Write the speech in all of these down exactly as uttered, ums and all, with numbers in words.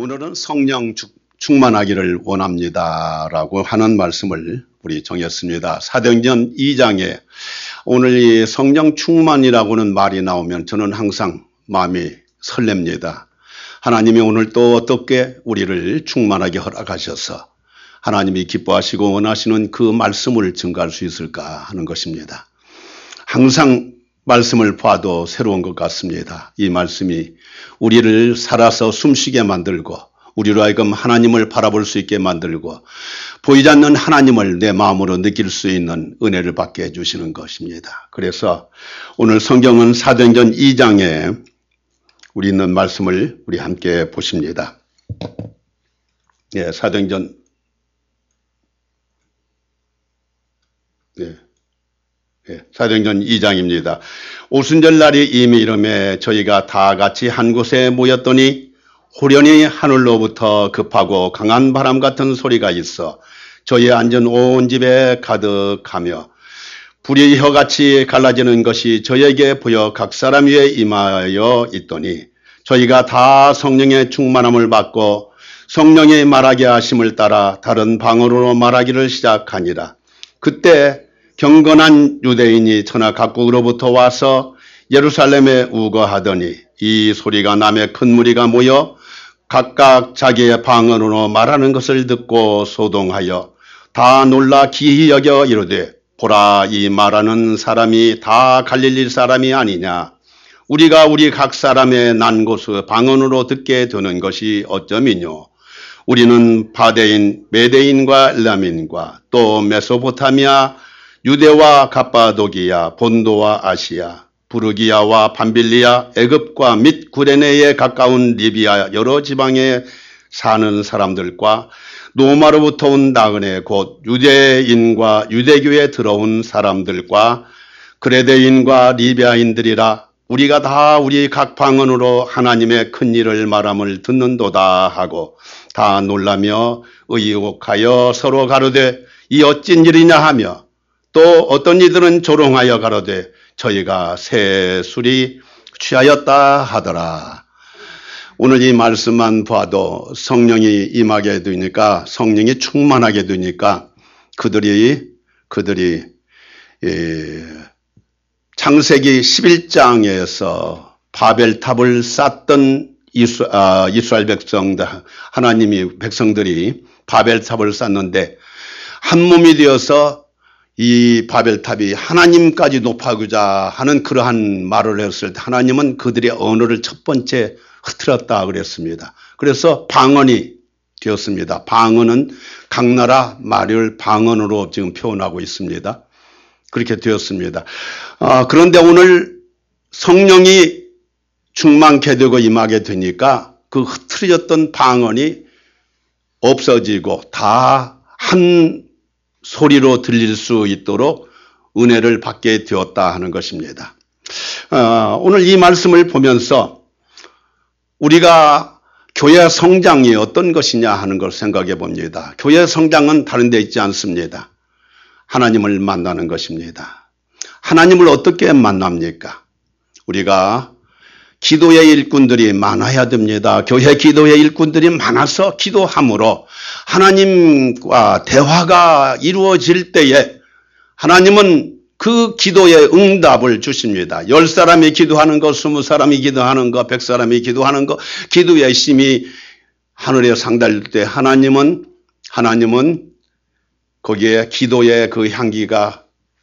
오늘은 성령 충만하기를 원합니다라고 하는 말씀을 우리 정했습니다. 사도행전 이 장에 오늘 이 성령 충만이라고는 말이 나오면 저는 항상 마음이 설렙니다. 하나님이 오늘 또 어떻게 우리를 충만하게 허락하셔서 하나님이 기뻐하시고 원하시는 그 말씀을 증거할 수 있을까 하는 것입니다. 항상 말씀을 봐도 새로운 것 같습니다. 이 말씀이 우리를 살아서 숨쉬게 만들고 우리로 하여금 하나님을 바라볼 수 있게 만들고 보이지 않는 하나님을 내 마음으로 느낄 수 있는 은혜를 받게 해주시는 것입니다. 그래서 오늘 성경은 사도행전 이 장에 우리 있는 말씀을 우리 함께 보십니다. 예, 사도행전 예. 예, 사도행전 이 장입니다. 오순절 날이 이미 이름에 저희가 다 같이 한 곳에 모였더니 호련히 하늘로부터 급하고 강한 바람 같은 소리가 있어 저희 앉은 온 집에 가득하며 불이 혀같이 갈라지는 것이 저에게 보여 각 사람 위에 임하여 있더니 저희가 다 성령의 충만함을 받고 성령이 말하게 하심을 따라 다른 방언으로 말하기를 시작하니라. 그때 경건한 유대인이 천하 각국으로부터 와서 예루살렘에 우거하더니 이 소리가 남의 큰 무리가 모여 각각 자기의 방언으로 말하는 것을 듣고 소동하여 다 놀라 기히 여겨 이르되 보라, 이 말하는 사람이 다 갈릴리 사람이 아니냐. 우리가 우리 각 사람의 난 곳의 방언으로 듣게 되는 것이 어쩌미뇨. 우리는 바데인, 메데인과 엘라민과 또 메소포타미아, 유대와 갑바도기야, 본도와 아시아, 부르기야와 밤빌리아, 애굽과 및 구레네에 가까운 리비아 여러 지방에 사는 사람들과 노마로부터 온 나그네 곧 유대인과 유대교에 들어온 사람들과 그레데인과 리비아인들이라. 우리가 다 우리 각 방언으로 하나님의 큰 일을 말함을 듣는도다 하고 다 놀라며 의혹하여 서로 가로되 이 어찐 일이냐 하며 또 어떤 이들은 조롱하여 가로되 저희가 새 술이 취하였다 하더라. 오늘 이 말씀만 봐도 성령이 임하게 되니까 성령이 충만하게 되니까 그들이 그들이 예, 창세기 십일 장에서 바벨탑을 쌓던 이스, 아, 이스라엘 백성들 하나님이 백성들이 바벨탑을 쌓는데 한 몸이 되어서 이 바벨탑이 하나님까지 높아가자 하는 그러한 말을 했을 때 하나님은 그들의 언어를 첫 번째 흐트렸다 그랬습니다. 그래서 방언이 되었습니다. 방언은 각 나라 말을 방언으로 지금 표현하고 있습니다. 그렇게 되었습니다. 아, 그런데 오늘 성령이 충만케 되고 임하게 되니까 그 흐트려졌던 방언이 없어지고 다 한 소리로 들릴 수 있도록 은혜를 받게 되었다 하는 것입니다. 어, 오늘 이 말씀을 보면서 우리가 교회 성장이 어떤 것이냐 하는 걸 생각해 봅니다. 교회 성장은 다른 데 있지 않습니다. 하나님을 만나는 것입니다. 하나님을 어떻게 만납니까? 우리가 기도의 일꾼들이 많아야 됩니다. 교회 기도의 일꾼들이 많아서 기도함으로 하나님과 대화가 이루어질 때에 하나님은 그 기도의 응답을 주십니다. 열 사람이 기도하는 거, 스무 사람이 기도하는 거, 백 사람이 기도하는 거, 기도의 힘이 하늘에 상달될 때 하나님은 하나님은 거기에 기도의 그 향기가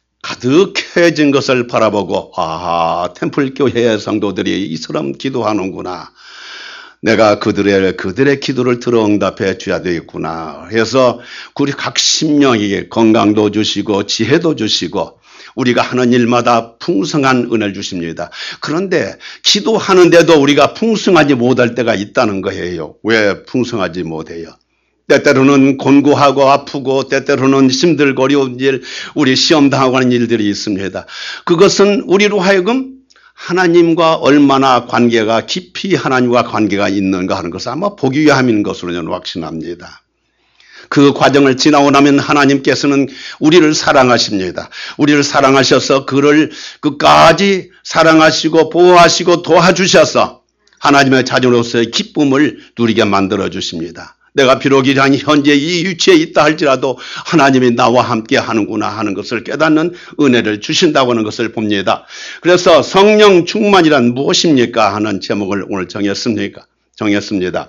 가득해진 것을 바라보고 아, 템플교회의 성도들이 이처럼 기도하는구나. 내가 그들의 그들의 기도를 들어 응답해 줘야 되겠구나. 그래서 우리 각 심령에게 건강도 주시고 지혜도 주시고 우리가 하는 일마다 풍성한 은혜를 주십니다. 그런데 기도하는데도 우리가 풍성하지 못할 때가 있다는 거예요. 왜 풍성하지 못해요? 때때로는 곤고하고 아프고 때때로는 힘들고 어려운 일, 우리 시험 당하고 하는 일들이 있습니다. 그것은 우리로 하여금 하나님과 얼마나 관계가 깊이 하나님과 관계가 있는가 하는 것을 아마 보기 위함인 것으로 저는 확신합니다. 그 과정을 지나고 나면 하나님께서는 우리를 사랑하십니다. 우리를 사랑하셔서 그를 끝까지 사랑하시고 보호하시고 도와주셔서 하나님의 자녀로서의 기쁨을 누리게 만들어 주십니다. 내가 비록 이러한 현재 이 위치에 있다 할지라도 하나님이 나와 함께 하는구나 하는 것을 깨닫는 은혜를 주신다고 하는 것을 봅니다. 그래서 성령 충만이란 무엇입니까 하는 제목을 오늘 정했습니까? 정했습니다.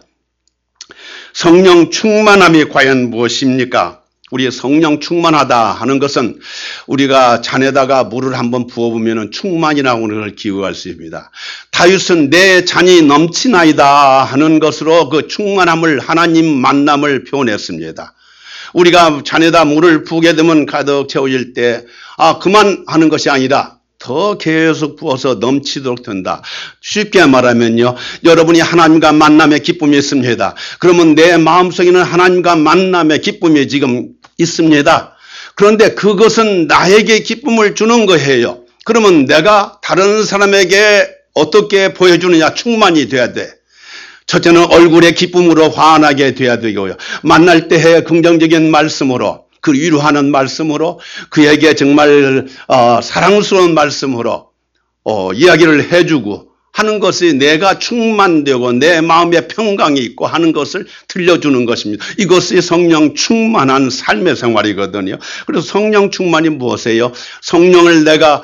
성령 충만함이 과연 무엇입니까? 우리 성령 충만하다 하는 것은 우리가 잔에다가 물을 한번 부어보면 충만이라고 하는 걸 기억할 수 있습니다. 다윗은 내 잔이 넘치나이다 하는 것으로 그 충만함을 하나님 만남을 표현했습니다. 우리가 잔에다 물을 부게 되면 가득 채워질 때 아 그만 하는 것이 아니라 더 계속 부어서 넘치도록 된다. 쉽게 말하면요, 여러분이 하나님과 만남의 기쁨이 있습니다. 그러면 내 마음속에는 하나님과 만남의 기쁨이 지금 있습니다. 그런데 그것은 나에게 기쁨을 주는 거예요. 그러면 내가 다른 사람에게 어떻게 보여주느냐, 충만이 돼야 돼. 첫째는 얼굴의 기쁨으로 환하게 돼야 되고요. 만날 때의 긍정적인 말씀으로, 그 위로하는 말씀으로, 그에게 정말 어, 사랑스러운 말씀으로 어, 이야기를 해주고 하는 것이 내가 충만되고 내 마음에 평강이 있고 하는 것을 들려주는 것입니다. 이것이 성령 충만한 삶의 생활이거든요. 그래서 성령 충만이 무엇이에요? 성령을 내가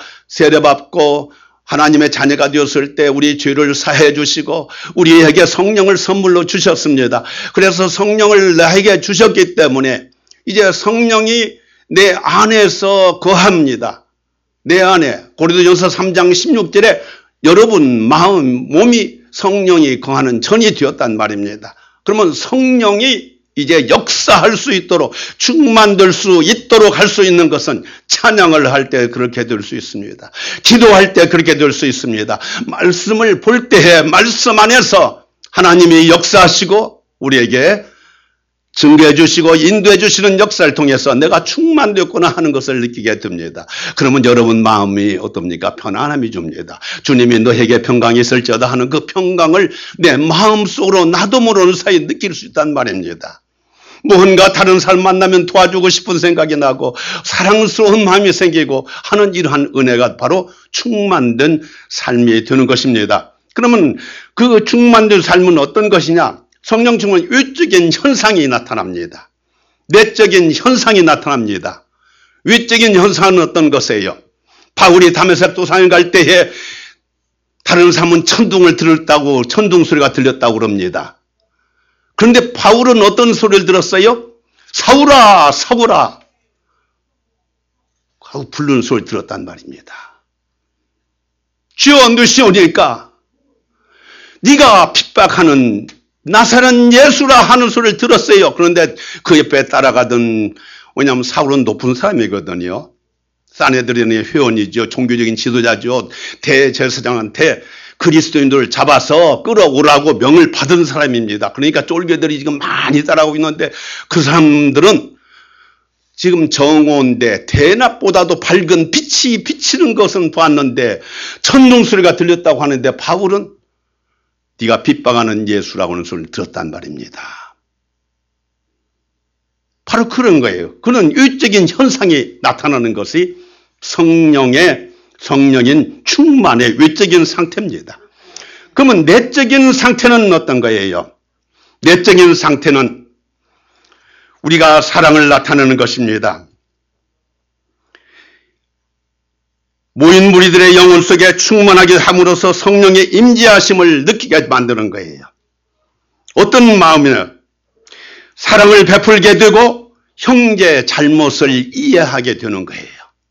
세례받고 하나님의 자녀가 되었을 때 우리 죄를 사해 주시고 우리에게 성령을 선물로 주셨습니다. 그래서 성령을 나에게 주셨기 때문에 이제 성령이 내 안에서 거합니다. 내 안에. 고린도전서 삼 장 십육 절에 여러분 마음, 몸이 성령이 거하는 전이 되었단 말입니다. 그러면 성령이 이제 역사할 수 있도록, 충만될 수 있도록 할 수 있는 것은 찬양을 할 때 그렇게 될 수 있습니다. 기도할 때 그렇게 될 수 있습니다. 말씀을 볼 때에 말씀 안에서 하나님이 역사하시고 우리에게 증거해 주시고 인도해 주시는 역사를 통해서 내가 충만되었구나 하는 것을 느끼게 됩니다. 그러면 여러분 마음이 어떻습니까? 편안함이 줍니다. 주님이 너에게 평강이 있을지어다 하는 그 평강을 내 마음속으로 나도 모르는 사이에 느낄 수 있단 말입니다. 무언가 다른 사람 만나면 도와주고 싶은 생각이 나고 사랑스러운 마음이 생기고 하는 이러한 은혜가 바로 충만된 삶이 되는 것입니다. 그러면 그 충만된 삶은 어떤 것이냐? 성령 충만은 외적인 현상이 나타납니다. 내적인 현상이 나타납니다. 외적인 현상은 어떤 것이에요? 바울이 다메섹 도상에 갈 때에 다른 사람은 천둥을 들었다고, 천둥 소리가 들렸다고 그럽니다. 그런데 바울은 어떤 소리를 들었어요? 사울아, 사울아 하고 부르는 소리를 들었단 말입니다. 주여 누시오니까 네가 핍박하는 나사렛 예수라 하는 소리를 들었어요. 그런데 그 옆에 따라가던, 왜냐하면 사울은 높은 사람이거든요. 사내들의 회원이죠. 종교적인 지도자죠. 대제사장한테 그리스도인들을 잡아서 끌어오라고 명을 받은 사람입니다. 그러니까 쫄개들이 지금 많이 따라오고 있는데 그 사람들은 지금 정오인데 대낮보다도 밝은 빛이 비치는 것은 보았는데 천둥 소리가 들렸다고 하는데 바울은 네가 핍박하는 예수라고 하는 소리를 들었단 말입니다. 바로 그런 거예요. 그런 외적인 현상이 나타나는 것이 성령의, 성령인 충만의 외적인 상태입니다. 그러면 내적인 상태는 어떤 거예요? 내적인 상태는 우리가 사랑을 나타내는 것입니다. 모인 무리들의 영혼 속에 충만하게 함으로써 성령의 임재하심을 느끼게 만드는 거예요. 어떤 마음이냐? 사랑을 베풀게 되고 형제 잘못을 이해하게 되는 거예요.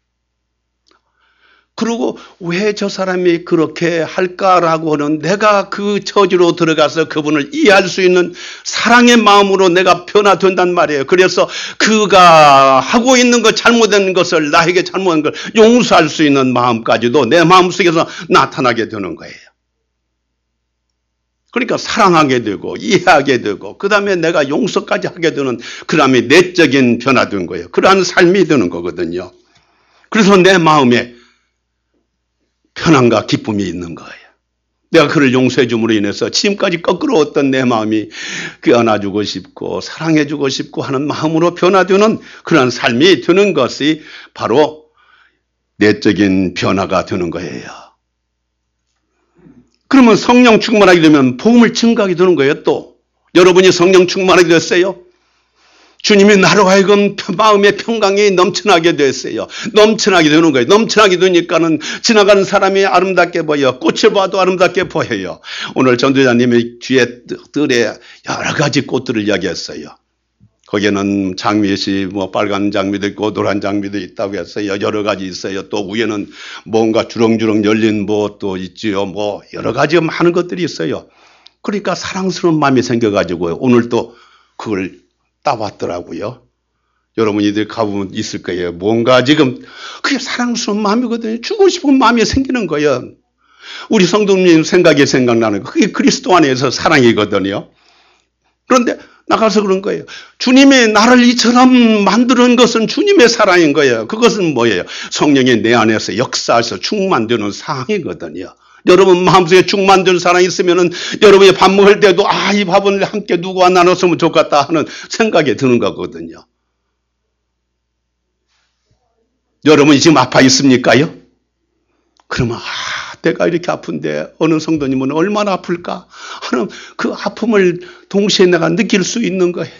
그리고 왜 저 사람이 그렇게 할까라고 하는 내가 그 처지로 들어가서 그분을 이해할 수 있는 사랑의 마음으로 내가 변화된단 말이에요. 그래서 그가 하고 있는 것, 잘못된 것을, 나에게 잘못한 걸 용서할 수 있는 마음까지도 내 마음속에서 나타나게 되는 거예요. 그러니까 사랑하게 되고 이해하게 되고 그 다음에 내가 용서까지 하게 되는 그다음에 내적인 변화된 거예요. 그러한 삶이 되는 거거든요. 그래서 내 마음에 편안과 기쁨이 있는 거예요. 내가 그를 용서해 줌으로 인해서 지금까지 거꾸로웠던 내 마음이 껴안아주고 싶고 사랑해주고 싶고 하는 마음으로 변화되는 그런 삶이 되는 것이 바로 내적인 변화가 되는 거예요. 그러면 성령 충만하게 되면 복음을 증거하게 되는 거예요. 또 여러분이 성령 충만하게 됐어요. 주님이 나로 하여금 마음의 평강이 넘쳐나게 됐어요. 넘쳐나게 되는 거예요. 넘쳐나게 되니까는 지나가는 사람이 아름답게 보여. 꽃을 봐도 아름답게 보여요. 오늘 전도자님이 뒤에 뜰에 여러 가지 꽃들을 이야기했어요. 거기에는 장미씨, 뭐 빨간 장미도 있고 노란 장미도 있다고 했어요. 여러 가지 있어요. 또 위에는 뭔가 주렁주렁 열린 뭐 또 있지요. 뭐 여러 가지 많은 것들이 있어요. 그러니까 사랑스러운 마음이 생겨가지고요. 오늘 또 그걸 따왔더라고요. 여러분이들 가보면 있을 거예요. 뭔가 지금 그게 사랑스러운 마음이거든요. 주고 싶은 마음이 생기는 거예요. 우리 성도님 생각이 생각나는 거. 그게 그리스도 안에서 사랑이거든요. 그런데 나가서 그런 거예요. 주님이 나를 이처럼 만드는 것은 주님의 사랑인 거예요. 그것은 뭐예요? 성령이 내 안에서 역사해서 충만되는 사랑이거든요. 여러분 마음속에 충만된 사랑이 있으면은 여러분이 밥 먹을 때도 아, 이 밥은 함께 누구와 나눴으면 좋겠다 하는 생각이 드는 거거든요. 여러분이 지금 아파 있습니까요? 그러면 아, 내가 이렇게 아픈데 어느 성도님은 얼마나 아플까 하는 그 아픔을 동시에 내가 느낄 수 있는 거예요.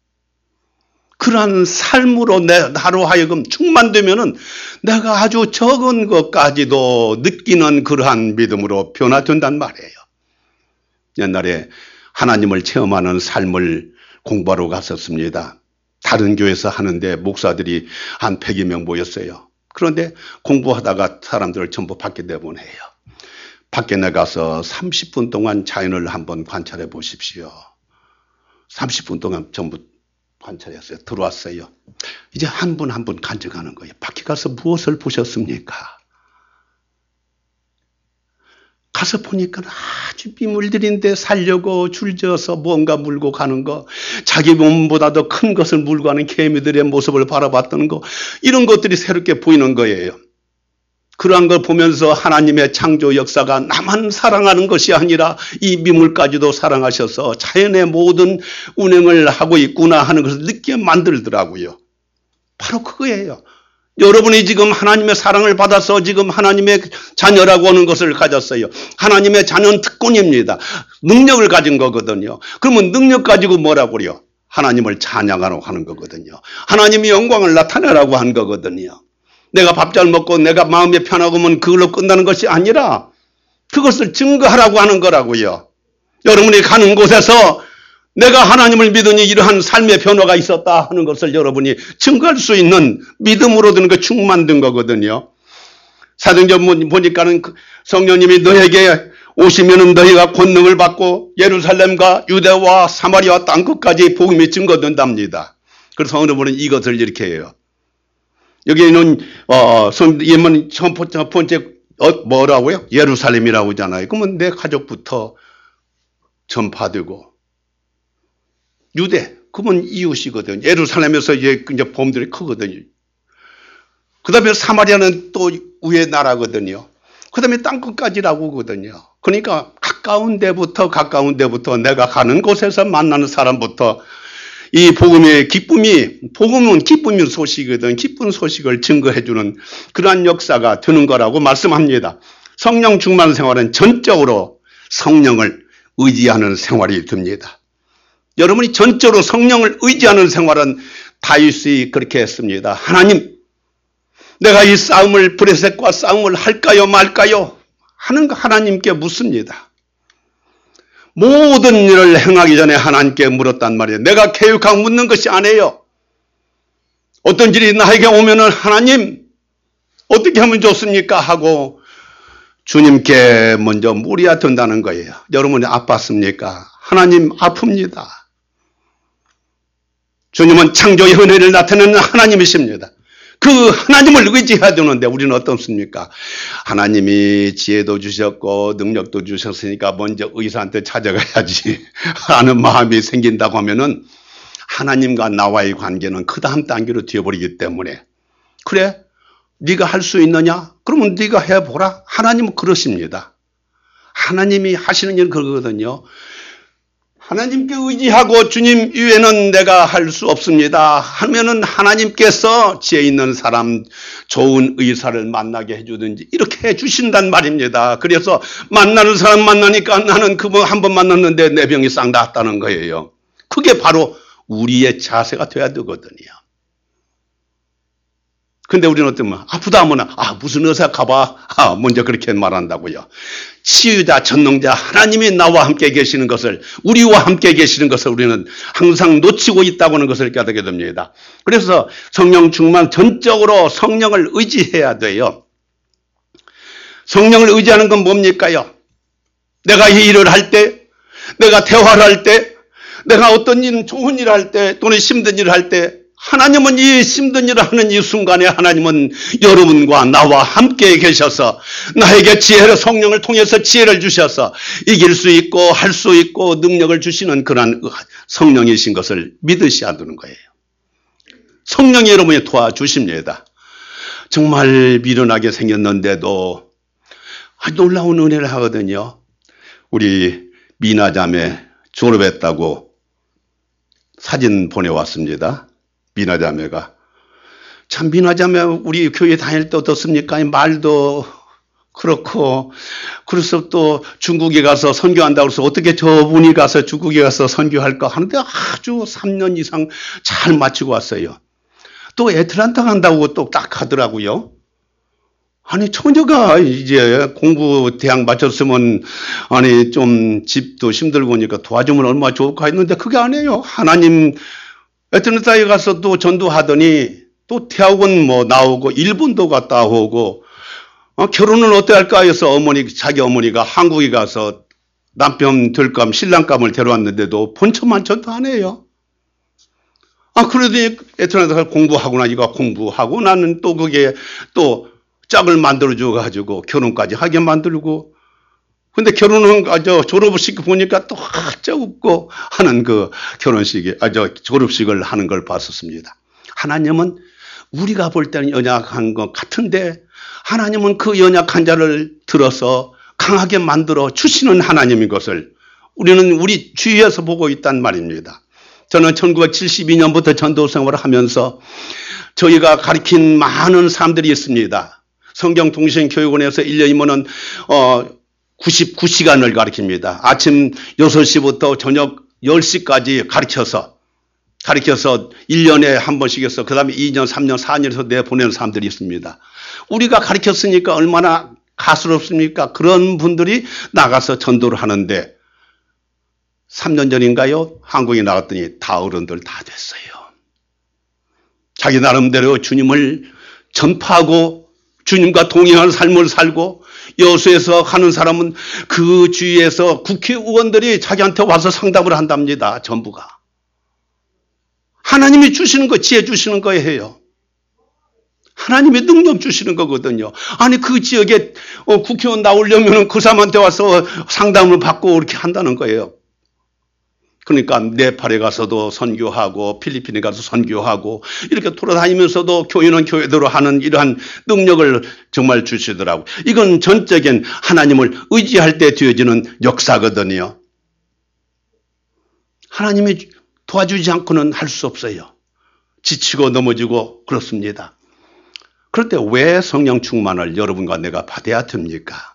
그러한 삶으로 내, 나로 하여금 충만되면은 내가 아주 적은 것까지도 느끼는 그러한 믿음으로 변화된단 말이에요. 옛날에 하나님을 체험하는 삶을 공부하러 갔었습니다. 다른 교회에서 하는데 목사들이 한 백여 명 모였어요. 그런데 공부하다가 사람들을 전부 밖에 내보내요. 밖에 나가서 삼십 분 동안 자연을 한번 관찰해 보십시오. 삼십 분 동안 전부 관찰했어요. 들어왔어요. 이제 한 분 한 분 간증하는 거예요. 밖에 가서 무엇을 보셨습니까? 가서 보니까 아주 비물들인데 살려고 줄지어서 뭔가 물고 가는 거, 자기 몸보다 더 큰 것을 물고 가는 개미들의 모습을 바라봤던 거, 이런 것들이 새롭게 보이는 거예요. 그러한 걸 보면서 하나님의 창조 역사가 나만 사랑하는 것이 아니라 이 미물까지도 사랑하셔서 자연의 모든 운행을 하고 있구나 하는 것을 느끼게 만들더라고요. 바로 그거예요. 여러분이 지금 하나님의 사랑을 받아서 지금 하나님의 자녀라고 하는 것을 가졌어요. 하나님의 자녀는 특권입니다. 능력을 가진 거거든요. 그러면 능력 가지고 뭐라고 그래요? 하나님을 찬양하라고 하는 거거든요. 하나님의 영광을 나타내라고 한 거거든요. 내가 밥 잘 먹고 내가 마음이 편하고 하면 그걸로 끝나는 것이 아니라 그것을 증거하라고 하는 거라고요. 여러분이 가는 곳에서 내가 하나님을 믿으니 이러한 삶의 변화가 있었다 하는 것을 여러분이 증거할 수 있는 믿음으로 드는 거 충만된 거거든요. 사도행전 보니까는 성령님이 너에게 오시면은 너희가 권능을 받고 예루살렘과 유대와 사마리아 땅끝까지 복음이 증거된답니다. 그래서 어느 분은 이것을 이렇게 해요. 여기는 어, 예문 첫 번째 어, 뭐라고요? 예루살렘이라고 하잖아요. 그러면 내 가족부터 전파되고 유대, 그러면 이웃이거든요. 예루살렘에서 이제 범들이 크거든요. 그 다음에 사마리아는 또 위의 나라거든요. 그 다음에 땅끝까지라고 하거든요. 그러니까 가까운 데부터 가까운 데부터 내가 가는 곳에서 만나는 사람부터 이 복음의 기쁨이, 복음은 기쁨의 소식이거든. 기쁜 소식을 증거해주는 그러한 역사가 되는 거라고 말씀합니다. 성령 충만 생활은 전적으로 성령을 의지하는 생활이 됩니다. 여러분이 전적으로 성령을 의지하는 생활은 다윗이 그렇게 했습니다. 하나님, 내가 이 싸움을, 브레셋과 싸움을 할까요 말까요? 하는 거 하나님께 묻습니다. 모든 일을 행하기 전에 하나님께 물었단 말이에요. 내가 계획하고 묻는 것이 아니에요. 어떤 일이 나에게 오면은 하나님 어떻게 하면 좋습니까? 하고 주님께 먼저 물어야 된다는 거예요. 여러분이 아팠습니까? 하나님 아픕니다. 주님은 창조의 은혜를 나타내는 하나님이십니다. 그 하나님을 의지해야 되는데 우리는 어떻습니까? 하나님이 지혜도 주셨고 능력도 주셨으니까 먼저 의사한테 찾아가야지 하는 마음이 생긴다고 하면은 하나님과 나와의 관계는 그 다음 단계로 되어버리기 때문에 그래? 네가 할 수 있느냐? 그러면 네가 해보라. 하나님은 그러십니다. 하나님이 하시는 일은 그거거든요. 하나님께 의지하고 주님 이외에는 내가 할 수 없습니다 하면은 하나님께서 지혜 있는 사람, 좋은 의사를 만나게 해주든지 이렇게 해주신단 말입니다. 그래서 만나는 사람 만나니까 나는 그분 한 번 만났는데 내 병이 싹 나았다는 거예요. 그게 바로 우리의 자세가 돼야 되거든요. 근데 우리는 어쩌면 아프다 하면 아 무슨 의사 가봐 아, 먼저 그렇게 말한다고요. 치유자 전능자 하나님이 나와 함께 계시는 것을, 우리와 함께 계시는 것을 우리는 항상 놓치고 있다고 하는 것을 깨닫게 됩니다. 그래서 성령 충만, 전적으로 성령을 의지해야 돼요. 성령을 의지하는 건 뭡니까요? 내가 이 일을 할 때, 내가 대화를 할 때, 내가 어떤 일, 좋은 일을 할 때 또는 힘든 일을 할 때 하나님은 이 힘든 일을 하는 이 순간에 하나님은 여러분과 나와 함께 계셔서 나에게 지혜를, 성령을 통해서 지혜를 주셔서 이길 수 있고 할 수 있고 능력을 주시는 그런 성령이신 것을 믿으셔야 되는 거예요. 성령이 여러분이 도와주십니다. 정말 미련하게 생겼는데도 아주 놀라운 은혜를 하거든요. 우리 미나자매 졸업했다고 사진 보내왔습니다. 미나자매가. 참 미나자매 우리 교회 다닐 때 어떻습니까? 말도 그렇고, 그래서 또 중국에 가서 선교한다고 해서 어떻게 저분이 가서 중국에 가서 선교할까 하는데 아주 삼 년 이상 잘 마치고 왔어요. 또 애틀란타 간다고 또 딱 하더라고요. 아니 처녀가 이제 공부 대학 마쳤으면 아니 좀 집도 힘들고 하니까 도와주면 얼마나 좋을까 했는데 그게 아니에요. 하나님 애틀란타에 가서 또 전도하더니 또 대학원 뭐 나오고 일본도 갔다 오고 어, 결혼은 어떻게 할까 해서 어머니, 자기 어머니가 한국에 가서 남편 들감 신랑감을 데려왔는데도 본처만처도 안 해요. 아 그래도 애틀란타 가서 공부하고 나니까 공부하고 나는 또 그게 또 짝을 만들어줘 가지고 결혼까지 하게 만들고, 근데 결혼은 아저 졸업식 보니까 또 아저 웃고 하는 그 결혼식이 아저 졸업식을 하는 걸 봤었습니다. 하나님은 우리가 볼 때는 연약한 것 같은데 하나님은 그 연약한 자를 들어서 강하게 만들어 주시는 하나님인 것을 우리는 우리 주위에서 보고 있단 말입니다. 저는 천구백칠십이 년부터 전도 생활을 하면서 저희가 가르친 많은 사람들이 있습니다. 성경통신교육원에서 일 년이면은 어 구십구 시간을 가르칩니다. 아침 여섯 시부터 저녁 열 시까지 가르쳐서 가르쳐서 일 년에 한 번씩 해서 그 다음에 이 년, 삼 년, 사 년에서 내보내는 사람들이 있습니다. 우리가 가르쳤으니까 얼마나 가스럽습니까? 그런 분들이 나가서 전도를 하는데 삼 년 전인가요? 한국에 나갔더니 다 어른들 다 됐어요. 자기 나름대로 주님을 전파하고 주님과 동행하는 삶을 살고, 여수에서 하는 사람은 그 주위에서 국회의원들이 자기한테 와서 상담을 한답니다. 전부가. 하나님이 주시는 거, 지혜 주시는 거예요. 하나님이 능력 주시는 거거든요. 아니 그 지역에 국회의원 나오려면 그 사람한테 와서 상담을 받고 이렇게 한다는 거예요. 그러니까 네팔에 가서도 선교하고 필리핀에 가서 선교하고 이렇게 돌아다니면서도 교회는 교회대로 하는 이러한 능력을 정말 주시더라고요. 이건 전적인 하나님을 의지할 때 되어지는 역사거든요. 하나님이 도와주지 않고는 할 수 없어요. 지치고 넘어지고 그렇습니다. 그럴 때 왜 성령 충만을 여러분과 내가 받아야 됩니까?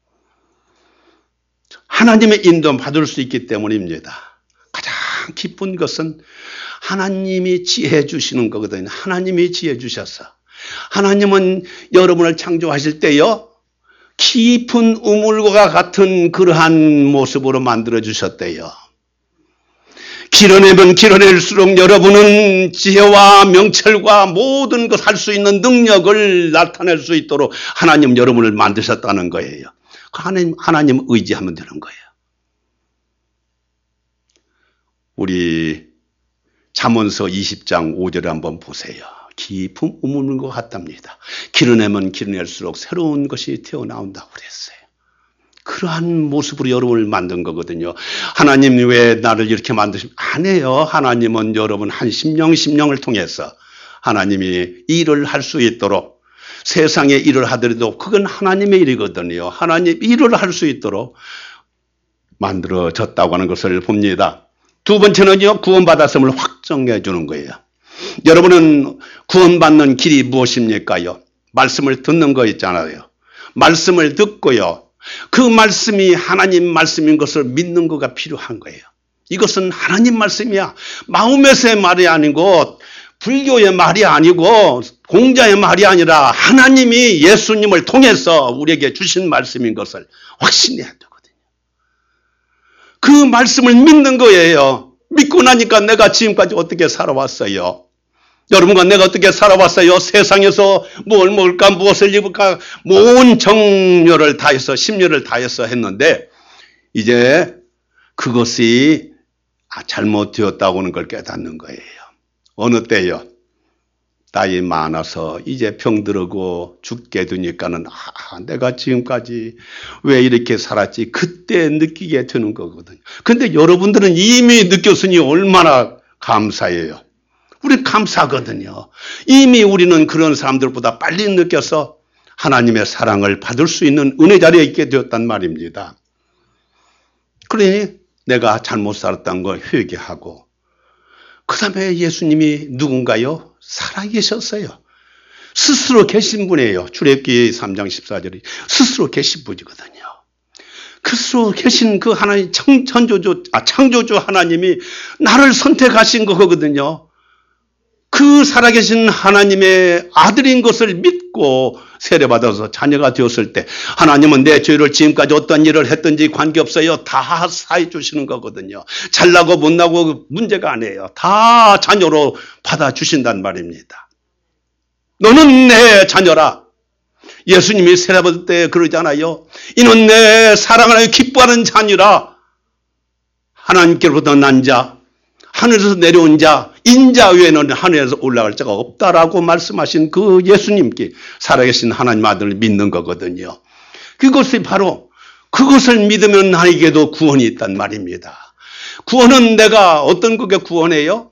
하나님의 인도 받을 수 있기 때문입니다. 가장 기쁜 것은 하나님이 지혜 주시는 거거든요. 하나님이 지혜 주셔서. 하나님은 여러분을 창조하실 때요, 깊은 우물과 같은 그러한 모습으로 만들어 주셨대요. 길어내면 길어낼수록 여러분은 지혜와 명철과 모든 것 할 수 있는 능력을 나타낼 수 있도록 하나님 여러분을 만드셨다는 거예요. 하나님, 하나님 의지하면 되는 거예요. 우리 잠언서 이십 장 오 절에 한번 보세요. 깊은 우물인 것 같답니다. 길어내면 길어낼수록 새로운 것이 튀어나온다고 그랬어요. 그러한 모습으로 여러분을 만든 거거든요. 하나님 왜 나를 이렇게 만드시면 안 해요. 하나님은 여러분 한 심령 심령을 통해서 하나님이 일을 할 수 있도록, 세상에 일을 하더라도 그건 하나님의 일이거든요. 하나님 일을 할 수 있도록 만들어졌다고 하는 것을 봅니다. 두 번째는요, 구원받았음을 확정해 주는 거예요. 여러분은 구원받는 길이 무엇입니까요? 말씀을 듣는 거 있잖아요. 말씀을 듣고요, 그 말씀이 하나님 말씀인 것을 믿는 거가 필요한 거예요. 이것은 하나님 말씀이야. 마음에서의 말이 아니고 불교의 말이 아니고 공자의 말이 아니라 하나님이 예수님을 통해서 우리에게 주신 말씀인 것을 확신해야 되거든요. 그 말씀을 믿는 거예요. 믿고 나니까 내가 지금까지 어떻게 살아왔어요? 여러분과 내가 어떻게 살아왔어요? 세상에서 뭘 먹을까, 무엇을 입을까, 온 정열을 다해서, 심려를 다해서 했는데 이제 그것이 잘못되었다고 하는 걸 깨닫는 거예요. 어느 때요? 나이 많아서 이제 병들고 죽게 되니까는 아, 내가 지금까지 왜 이렇게 살았지? 그때 느끼게 되는 거거든요. 근데 여러분들은 이미 느꼈으니 얼마나 감사해요. 우리 감사하거든요. 이미 우리는 그런 사람들보다 빨리 느껴서 하나님의 사랑을 받을 수 있는 은혜 자리에 있게 되었단 말입니다. 그러니 내가 잘못 살았다는 걸 회개하고, 그 다음에 예수님이 누군가요? 살아계셨어요. 스스로 계신 분이에요. 출애굽기 삼 장 십사 절이 스스로 계신 분이거든요. 스스로 계신 그 하나님, 창조주, 아, 창조주 하나님이 나를 선택하신 거거든요. 그 살아계신 하나님의 아들인 것을 믿고 세례받아서 자녀가 되었을 때 하나님은 내 죄를 지금까지 어떤 일을 했든지 관계없어요. 다 사해 주시는 거거든요. 잘나고 못나고 문제가 아니에요. 다 자녀로 받아주신단 말입니다. 너는 내 자녀라. 예수님이 세례받을 때 그러잖아요. 이는 내 사랑하는 기뻐하는 자녀라. 하나님께로부터 난 자, 하늘에서 내려온 자, 인자 외에는 하늘에서 올라갈 자가 없다라고 말씀하신 그 예수님께 살아계신 하나님 아들을 믿는 거거든요. 그것이 바로, 그것을 믿으면 나에게도 구원이 있단 말입니다. 구원은 내가 어떤 그게 구원이에요?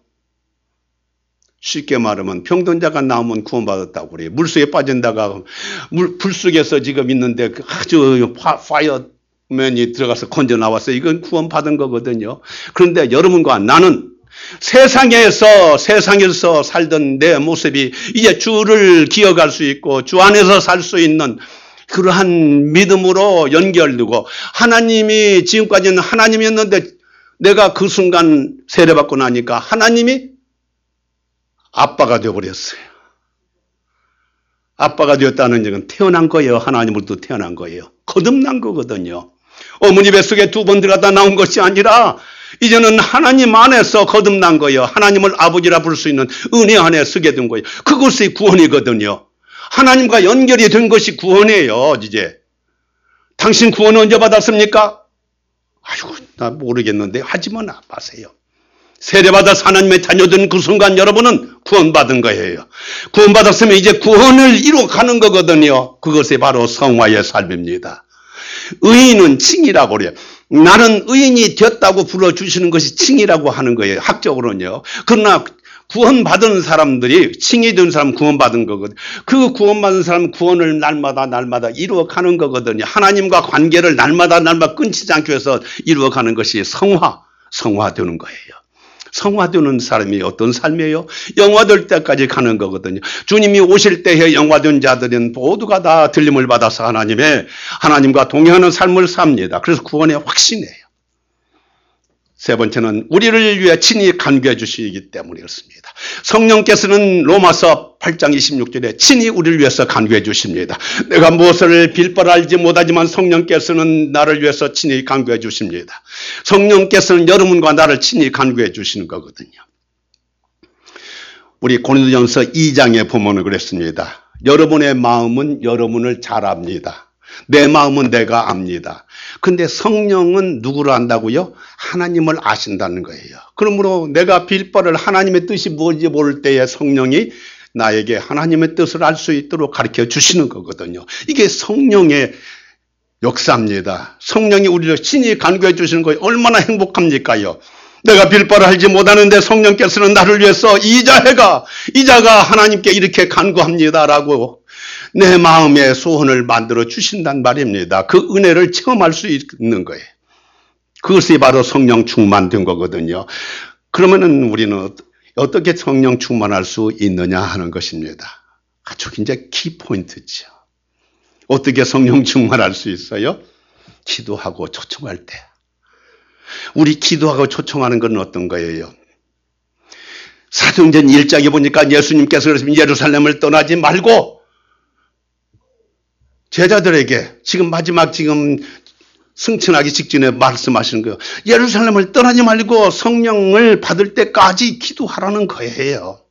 쉽게 말하면 병든 자가 나오면 구원받았다고 그래요. 물속에 빠진다가 물, 불 속에서 지금 있는데 아주 파, 파이어맨이 들어가서 건져 나왔어요. 이건 구원받은 거거든요. 그런데 여러분과 나는 세상에서 세상에서 살던 내 모습이 이제 주를 기억할 수 있고 주 안에서 살 수 있는 그러한 믿음으로 연결되고, 하나님이 지금까지는 하나님이었는데 내가 그 순간 세례받고 나니까 하나님이 아빠가 되어버렸어요. 아빠가 되었다는 얘기는 태어난 거예요. 하나님으로부터 태어난 거예요. 거듭난 거거든요. 어머니 뱃속에 두 번 들어갔다 나온 것이 아니라 이제는 하나님 안에서 거듭난 거예요. 하나님을 아버지라 부를 수 있는 은혜 안에 서게 된 거예요. 그것이 구원이거든요. 하나님과 연결이 된 것이 구원이에요. 이제 당신 구원 언제 받았습니까? 아이고, 나 모르겠는데 하지만 마세요. 세례받아서 하나님의 자녀된 그 순간 여러분은 구원받은 거예요. 구원받았으면 이제 구원을 이루어가는 거거든요. 그것이 바로 성화의 삶입니다. 의인은 칭이라고 그래요. 나는 의인이 되었다고 불러주시는 것이 칭이라고 하는 거예요. 학적으로는요. 그러나 구원받은 사람들이, 칭이 된 사람 구원받은 거거든요. 그 구원받은 사람 구원을 날마다 날마다 이루어가는 거거든요. 하나님과 관계를 날마다 날마다 끊치지 않기 위해서 이루어가는 것이 성화, 성화되는 거예요. 성화되는 사람이 어떤 삶이에요? 영화될 때까지 가는 거거든요. 주님이 오실 때에 영화된 자들은 모두가 다 들림을 받아서 하나님의, 하나님과 동행하는 삶을 삽니다. 그래서 구원의 확신이에요. 세 번째는 우리를 위해 친히 간구해 주시기 때문에 그렇습니다. 성령께서는 로마서 팔 장 이십육 절에 친히 우리를 위해서 간구해 주십니다. 내가 무엇을 빌 바를 알지 못하지만 성령께서는 나를 위해서 친히 간구해 주십니다. 성령께서는 여러분과 나를 친히 간구해 주시는 거거든요. 우리 고린도전서 이 장에 보면 그랬습니다. 여러분의 마음은 여러분을 잘 압니다. 내 마음은 내가 압니다. 근데 성령은 누구를 안다고요? 하나님을 아신다는 거예요. 그러므로 내가 빌 바를 하나님의 뜻이 무엇인지 모를 때에 성령이 나에게 하나님의 뜻을 알 수 있도록 가르쳐 주시는 거거든요. 이게 성령의 역사입니다. 성령이 우리를 친히 간구해 주시는 거예요. 얼마나 행복합니까요? 내가 빌 바를 알지 못하는데 성령께서는 나를 위해서 이자해가, 이자가 하나님께 이렇게 간구합니다라고 내 마음의 소원을 만들어 주신단 말입니다. 그 은혜를 체험할 수 있는 거예요. 그것이 바로 성령 충만된 거거든요. 그러면은 우리는 어떻게 성령 충만할 수 있느냐 하는 것입니다. 아주 굉장히 키포인트죠. 어떻게 성령 충만할 수 있어요? 기도하고 초청할 때. 우리 기도하고 초청하는 건 어떤 거예요? 사도행전 일 장에 보니까 예수님께서 그랬습니다. 예루살렘을 떠나지 말고 제자들에게 지금 마지막 지금 승천하기 직전에 말씀하시는 거예요. 예루살렘을 떠나지 말고 성령을 받을 때까지 기도하라는 거예요.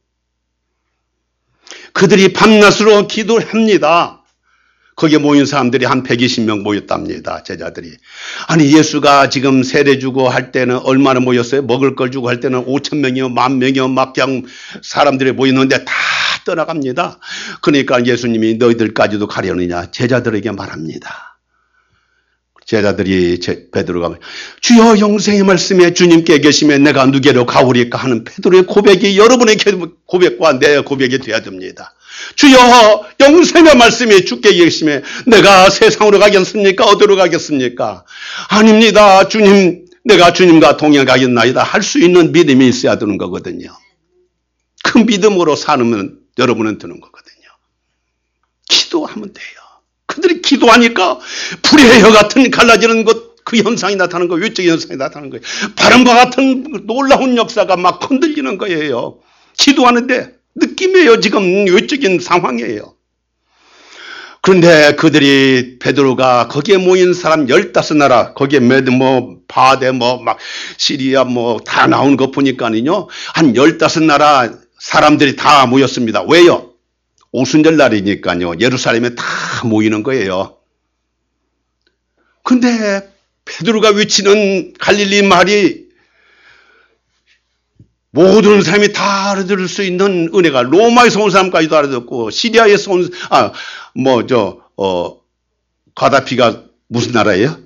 그들이 밤낮으로 기도를 합니다. 거기에 모인 사람들이 한 백이십 명 모였답니다. 제자들이. 아니 예수가 지금 세례 주고 할 때는 얼마나 모였어요? 먹을 걸 주고 할 때는 오천 명이요 만 명이요 막 그냥 사람들이 모였는데 다 떠나갑니다. 그러니까 예수님이 너희들까지도 가려느냐 제자들에게 말합니다. 제자들이 베드로가 주여 영생의 말씀에 주님께 계시면 내가 누게로 가오리까 하는 베드로의 고백이 여러분의 고백과 내 고백이 되어야 됩니다. 주여 영생의 말씀이 주께 계시면 내가 세상으로 가겠습니까? 어디로 가겠습니까? 아닙니다. 주님 내가 주님과 동행 가겠나이다 할 수 있는 믿음이 있어야 되는 거거든요. 그 믿음으로 사는 여러분은 되는 거거든요. 기도하면 돼요. 그들이 기도하니까 불의 혀 같은 갈라지는 것, 그 현상이 나타나는 거예요. 외적인 현상이 나타나는 거예요. 바람과 같은 놀라운 역사가 막 흔들리는 거예요. 기도하는데 느낌이에요. 지금 외적인 상황이에요. 그런데 그들이 베드로가 거기에 모인 사람 열다섯 나라, 거기에 메드 뭐 바데 뭐 막 시리아 뭐 다 나온 거 보니까는요 한 열다섯 나라 사람들이 다 모였습니다. 왜요? 오순절 날이니까요. 예루살렘에 다 모이는 거예요. 근데 베드로가 외치는 갈릴리 말이 모든 사람이 다 알아들을 수 있는 은혜가 로마에서 온 사람까지도 알아듣고 시리아에서 온, 아, 뭐, 저, 어, 가다피가 무슨 나라예요?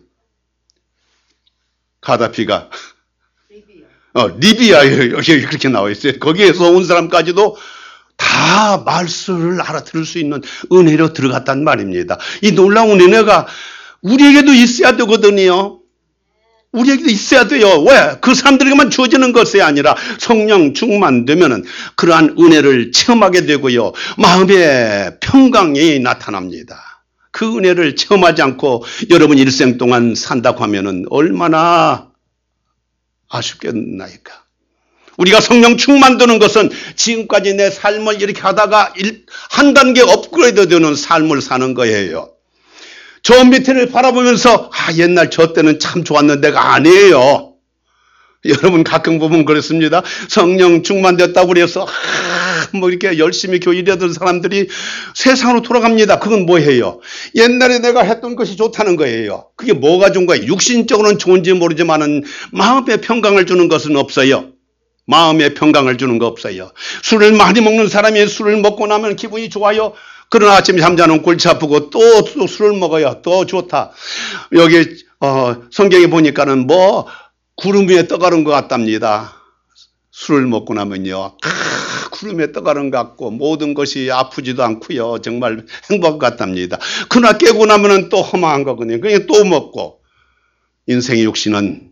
가다피가. 리비아. 어, 리비아에 여기 그렇게 나와 있어요. 거기에서 온 사람까지도 다 말씀을 알아들을 수 있는 은혜로 들어갔단 말입니다. 이 놀라운 은혜가 우리에게도 있어야 되거든요. 우리에게도 있어야 돼요. 왜? 그 사람들에게만 주어지는 것이 아니라 성령 충만되면은 그러한 은혜를 체험하게 되고요. 마음의 평강이 나타납니다. 그 은혜를 체험하지 않고 여러분 일생 동안 산다고 하면은 얼마나 아쉽겠나이까. 우리가 성령 충만되는 것은 지금까지 내 삶을 이렇게 하다가 한 단계 업그레이드 되는 삶을 사는 거예요. 저 밑에를 바라보면서 아 옛날 저 때는 참 좋았는데가 아니에요. 여러분 가끔 보면 그렇습니다. 성령 충만됐다고 그래서 아, 뭐 이렇게 열심히 교일하던 사람들이 세상으로 돌아갑니다. 그건 뭐예요? 옛날에 내가 했던 것이 좋다는 거예요. 그게 뭐가 좋은 거예요? 육신적으로는 좋은지 모르지만은 마음의 평강을 주는 것은 없어요. 마음의 평강을 주는 거 없어요. 술을 많이 먹는 사람이 술을 먹고 나면 기분이 좋아요. 그러나 아침에 잠자는 골치 아프고 또, 또 술을 먹어요. 또 좋다. 여기 어, 성경에 보니까는 뭐 구름 위에 떠가는 것 같답니다. 술을 먹고 나면요. 아, 구름 위에 떠가는 것 같고 모든 것이 아프지도 않고요. 정말 행복 같답니다. 그러나 깨고 나면은 또 허망한 거거든요. 그러니까 또 먹고 인생의 육신은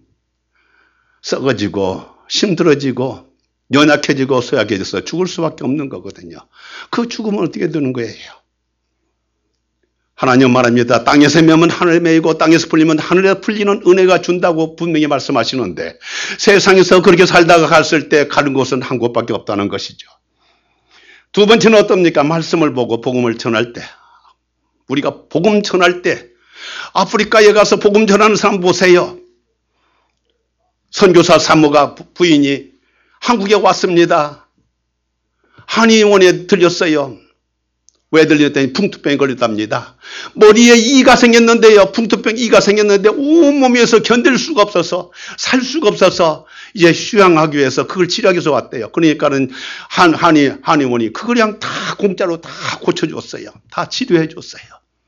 썩어지고 힘들어지고 연약해지고 소약해져서 죽을 수밖에 없는 거거든요. 그 죽음은 어떻게 되는 거예요? 하나님 말합니다. 땅에서 매면 하늘에 매이고 땅에서 풀리면 하늘에 풀리는 은혜가 준다고 분명히 말씀하시는데 세상에서 그렇게 살다가 갔을 때 가는 곳은 한 곳밖에 없다는 것이죠. 두 번째는 어떻습니까? 말씀을 보고 복음을 전할 때 우리가 복음 전할 때 아프리카에 가서 복음 전하는 사람 보세요. 선교사 사모가 부인이 한국에 왔습니다. 한의원에 들렸어요. 왜 들렸더니 풍토병이 걸렸답니다. 머리에 이가 생겼는데요. 풍토병 이가 생겼는데 온몸에서 견딜 수가 없어서 살 수가 없어서 이제 휴양하기 위해서 그걸 치료하기 위해서 왔대요. 그러니까는 한, 한의, 한의원이 그걸 그냥 다 공짜로 다 고쳐줬어요. 다 치료해줬어요.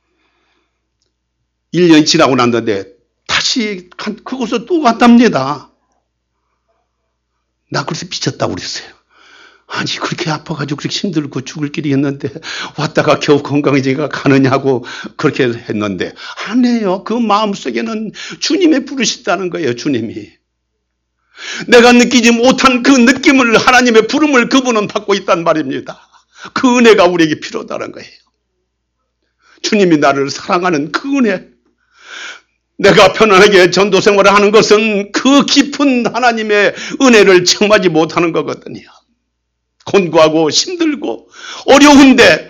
일 년이 지나고 났는데 다시 그곳에 또 갔답니다. 나 그래서 미쳤다고 그랬어요. 아니 그렇게 아파가지고 그렇게 힘들고 죽을 길이 했는데 왔다가 겨우 건강해지니까 가느냐고 그렇게 했는데 안 해요. 그 마음속에는 주님의 부르신다는 거예요. 주님이. 내가 느끼지 못한 그 느낌을, 하나님의 부름을 그분은 받고 있단 말입니다. 그 은혜가 우리에게 필요하다는 거예요. 주님이 나를 사랑하는 그 은혜. 내가 편안하게 전도 생활을 하는 것은 그 깊은 하나님의 은혜를 체험하지 못하는 거거든요. 곤고하고 힘들고 어려운데,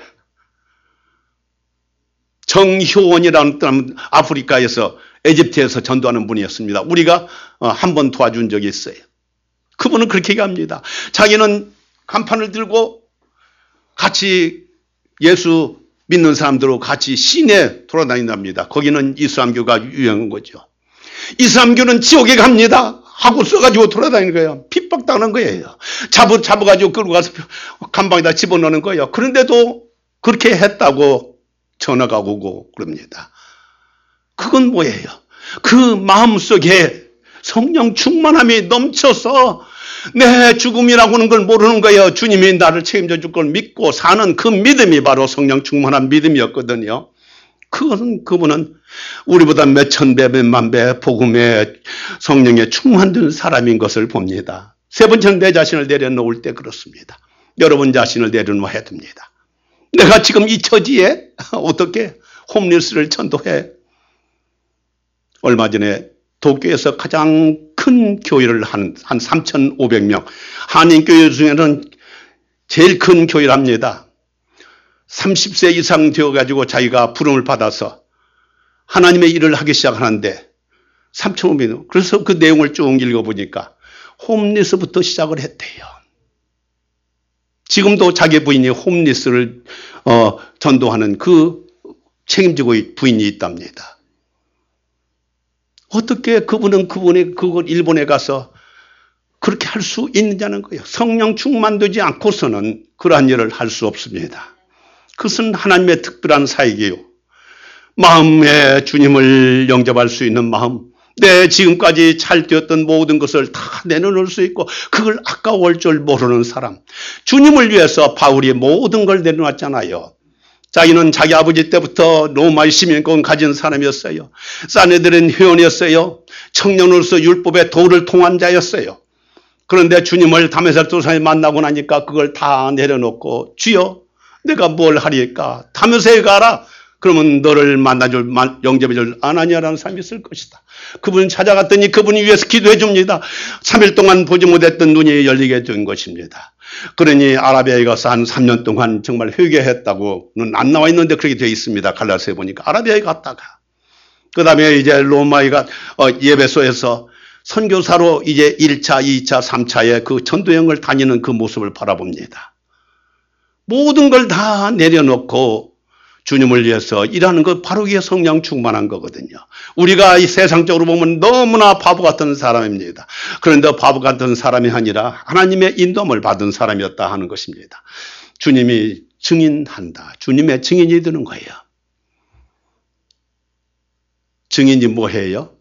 정효원이라는 사람은 아프리카에서, 에집트에서 전도하는 분이었습니다. 우리가 한 번 도와준 적이 있어요. 그분은 그렇게 얘기합니다. 자기는 간판을 들고 같이 예수 믿는 사람들하고 같이 시내 돌아다닌답니다. 거기는 이슬람교가 유행한 거죠. 이슬람교는 지옥에 갑니다 하고 써가지고 돌아다니는 거예요. 핍박당하는 거예요. 잡아, 잡아가지고 끌고 가서 감방에다 집어넣는 거예요. 그런데도 그렇게 했다고 전화가 오고 그럽니다. 그건 뭐예요? 그 마음속에 성령 충만함이 넘쳐서 내 죽음이라고 하는 걸 모르는 거예요. 주님이 나를 책임져 줄 걸 믿고 사는 그 믿음이 바로 성령 충만한 믿음이었거든요. 그것은, 그분은 우리보다 몇천 배, 몇만 배 복음의 성령에 충만된 사람인 것을 봅니다. 세 번째는 내 자신을 내려놓을 때 그렇습니다. 여러분 자신을 내려놓아야 됩니다. 내가 지금 이 처지에 어떻게 홈리스를 전도해? 얼마 전에 도쿄에서 가장 큰 교회를 한, 한 삼천오백 명, 한인교회 중에는 제일 큰 교회를 합니다. 삼십 세 이상 되어가지고 자기가 부름을 받아서 하나님의 일을 하기 시작하는데 삼천오백 명. 그래서 그 내용을 쭉 읽어보니까 홈리스부터 시작을 했대요. 지금도 자기 부인이 홈리스를 어, 전도하는 그 책임지고 부인이 있답니다. 어떻게 그분은 그분의 그걸 일본에 가서 그렇게 할 수 있느냐는 거예요. 성령 충만되지 않고서는 그러한 일을 할 수 없습니다. 그것은 하나님의 특별한 사역이에요. 마음에 주님을 영접할 수 있는 마음, 내 지금까지 잘 되었던 모든 것을 다 내려놓을 수 있고 그걸 아까울 줄 모르는 사람. 주님을 위해서 바울이 모든 걸 내려놨잖아요. 자기는 자기 아버지 때부터 로마의 시민권 가진 사람이었어요. 사내들은 회원이었어요. 청년으로서 율법의 도를 통한 자였어요. 그런데 주님을 다메섹 도상에 만나고 나니까 그걸 다 내려놓고 주여 내가 뭘 하리까? 다메섹에 가라. 그러면 너를 만나줄, 영접해줄 아나니아라는 사람이 있을 것이다. 그분 찾아갔더니 그분이 위해서 기도해 줍니다. 삼 일 동안 보지 못했던 눈이 열리게 된 것입니다. 그러니 아라비아에 가서 한 삼 년 동안 정말 회개했다고는 안 나와 있는데 그렇게 되어 있습니다. 갈라스에 보니까. 아라비아에 갔다가. 그 다음에 이제 로마에 가, 어, 예배소에서 선교사로 이제 일 차, 이 차, 삼 차에 그 전도여행을 다니는 그 모습을 바라봅니다. 모든 걸 다 내려놓고 주님을 위해서 일하는 것, 바로 이게 성령 충만한 거거든요. 우리가 이 세상적으로 보면 너무나 바보 같은 사람입니다. 그런데 바보 같은 사람이 아니라 하나님의 인도함을 받은 사람이었다 하는 것입니다. 주님이 증인한다. 주님의 증인이 되는 거예요. 증인이 뭐예요?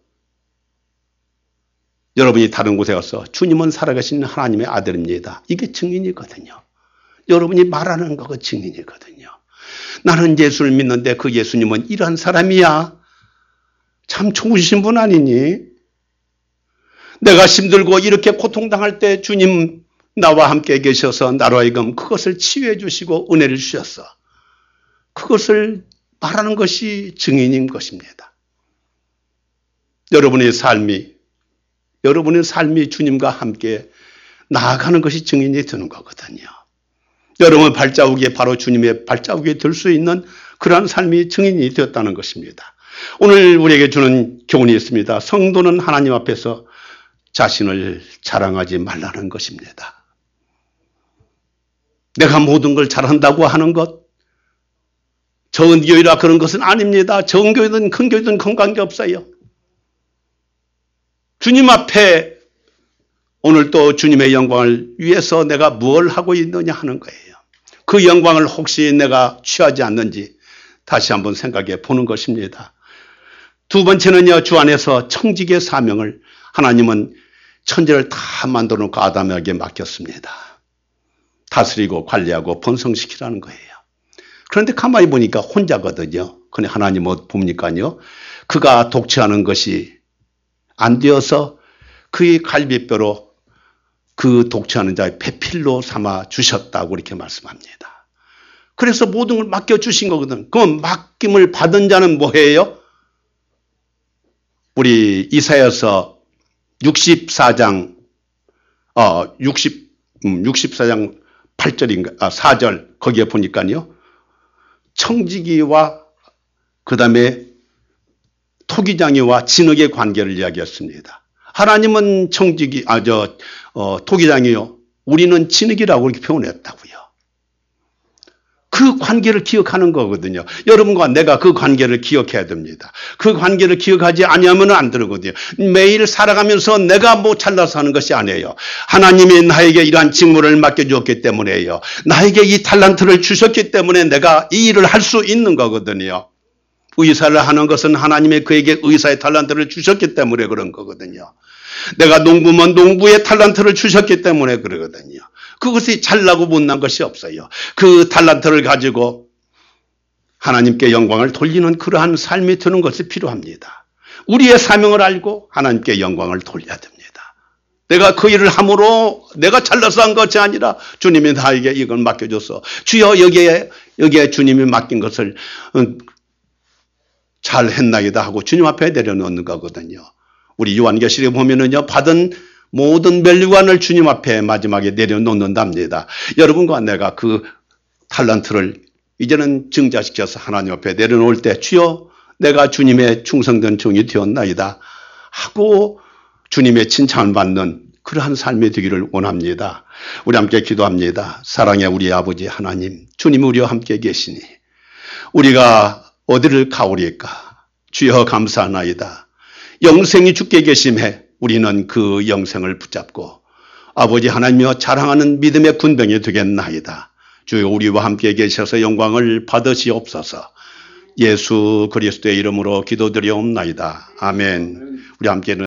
여러분이 다른 곳에 가서 주님은 살아계신 하나님의 아들입니다. 이게 증인이거든요. 여러분이 말하는 거가 증인이거든요. 나는 예수를 믿는데 그 예수님은 이런 사람이야. 참 좋으신 분 아니니? 내가 힘들고 이렇게 고통당할 때 주님 나와 함께 계셔서 나로 하여금 그것을 치유해 주시고 은혜를 주셨어. 그것을 말하는 것이 증인인 것입니다. 여러분의 삶이, 여러분의 삶이 주님과 함께 나아가는 것이 증인이 되는 거거든요. 여러분 발자국이 바로 주님의 발자국이 될 수 있는 그러한 삶이 증인이 되었다는 것입니다. 오늘 우리에게 주는 교훈이 있습니다. 성도는 하나님 앞에서 자신을 자랑하지 말라는 것입니다. 내가 모든 걸 잘한다고 하는 것, 적은 교회라 그런 것은 아닙니다. 적은 교회든 큰 교회든 건강이 없어요. 주님 앞에 오늘 또 주님의 영광을 위해서 내가 뭘 하고 있느냐 하는 거예요. 그 영광을 혹시 내가 취하지 않는지 다시 한번 생각해 보는 것입니다. 두 번째는요, 주 안에서 청직의 사명을 하나님은 천지를 다 만들어 놓고 아담에게 맡겼습니다. 다스리고 관리하고 번성시키라는 거예요. 그런데 가만히 보니까 혼자거든요. 근데 하나님 뭐 봅니까요? 그가 독취하는 것이 안 되어서 그의 갈비뼈로 그 독취하는 자의 배필로 삼아 주셨다고 이렇게 말씀합니다. 그래서 모든 걸 맡겨주신 거거든. 그 맡김을 받은 자는 뭐예요? 우리 이사야서 육십사 장, 어, 육십, 음, 육십사 장 팔 절인가, 아, 사 절, 거기에 보니까요. 청지기와 그 다음에 토기장이와 진흙의 관계를 이야기했습니다. 하나님은 청지기, 아, 저, 어, 토기장이요. 우리는 진흙이라고 이렇게 표현했다고요. 그 관계를 기억하는 거거든요. 여러분과 내가 그 관계를 기억해야 됩니다. 그 관계를 기억하지 아니하면 안 되거든요. 매일 살아가면서 내가 뭐 잘나서 하는 것이 아니에요. 하나님이 나에게 이러한 직무를 맡겨주었기 때문에요. 나에게 이 달란트를 주셨기 때문에 내가 이 일을 할 수 있는 거거든요. 의사를 하는 것은 하나님이 그에게 의사의 달란트를 주셨기 때문에 그런 거거든요. 내가 농부면 농부의 달란트를 주셨기 때문에 그러거든요. 그것이 잘나고 못난 것이 없어요. 그 달란트를 가지고 하나님께 영광을 돌리는 그러한 삶이 되는 것이 필요합니다. 우리의 사명을 알고 하나님께 영광을 돌려야 됩니다. 내가 그 일을 함으로 내가 잘나서 한 것이 아니라 주님이 나에게 이걸 맡겨줘서 주여 여기에 여기에 주님이 맡긴 것을 잘 했나이다 하고 주님 앞에 내려놓는 거거든요. 우리 요한계시록에 보면은요, 받은 모든 멸류관을 주님 앞에 마지막에 내려놓는답니다. 여러분과 내가 그 탈란트를 이제는 증자시켜서 하나님 앞에 내려놓을 때 주여 내가 주님의 충성된 종이 되었나이다 하고 주님의 칭찬을 받는 그러한 삶이 되기를 원합니다. 우리 함께 기도합니다. 사랑의 우리 아버지 하나님, 주님 우리와 함께 계시니 우리가 어디를 가오리까? 주여 감사하나이다. 영생이 주께 계심에 우리는 그 영생을 붙잡고 아버지 하나님이여 자랑하는 믿음의 군병이 되겠나이다. 주여 우리와 함께 계셔서 영광을 받으시옵소서. 예수 그리스도의 이름으로 기도드리옵나이다. 아멘. 우리 함께